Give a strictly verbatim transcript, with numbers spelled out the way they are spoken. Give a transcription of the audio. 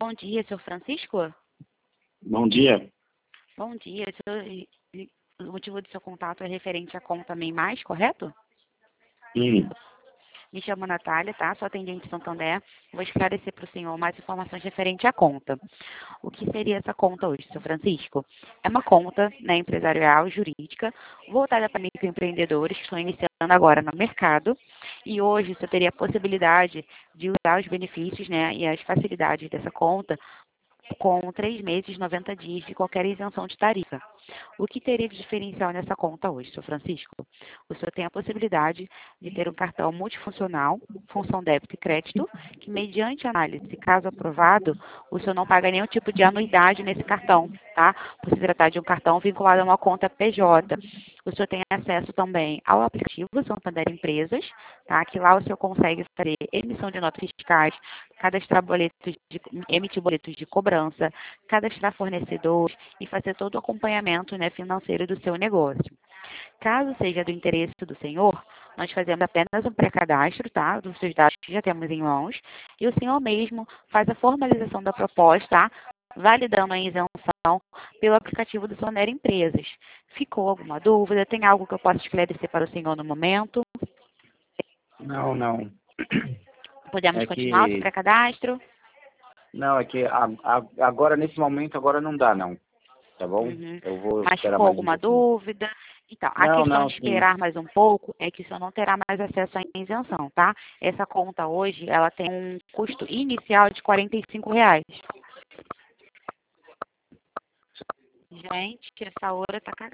Bom dia, senhor Francisco? Bom dia. Bom dia. Senhor, o motivo do seu contato é referente à conta MEI Mais, correto? Sim. Me chamo Natália, tá? Sou atendente de Santander. Vou esclarecer para o senhor mais informações referente à conta. O que seria essa conta hoje, senhor Francisco? É uma conta, né, empresarial, jurídica, voltada para microempreendedores que estão iniciando agora no mercado. E hoje você teria a possibilidade de usar os benefícios, né, e as facilidades dessa conta com três meses, noventa dias de qualquer isenção de tarifa. O que teria de diferencial nessa conta hoje, senhor Francisco? O senhor tem a possibilidade de ter um cartão multifuncional, função débito e crédito, que mediante análise, caso aprovado, o senhor não paga nenhum tipo de anuidade nesse cartão, tá? Por se tratar de um cartão vinculado a uma conta P J. O senhor tem acesso também ao aplicativo Santander Empresas, tá? Que lá o senhor consegue fazer emissão de notas fiscais, cadastrar boletos de, emitir boletos de cobrança, cadastrar fornecedores e fazer todo o acompanhamento, né, financeiro do seu negócio. Caso seja do interesse do senhor, nós fazemos apenas um pré-cadastro, tá, dos seus dados que já temos em mãos, e o senhor mesmo faz a formalização da proposta, tá, validando a isenção pelo aplicativo do Santander Empresas. Ficou alguma dúvida? Tem algo que eu possa esclarecer para o senhor no momento? Não, não. Podemos É continuar o que. pré-cadastro? Não, é que a- a- agora, nesse momento, agora não dá, não. Tá bom? Uhum. Eu vou Mas esperar ficou mais um alguma pouquinho. dúvida? Então, a Não, questão não, de sim. esperar mais um pouco é que o senhor não terá mais acesso à isenção, tá? Essa conta hoje, ela tem um custo inicial de quarenta e cinco reais. Gente, essa hora tá cagada.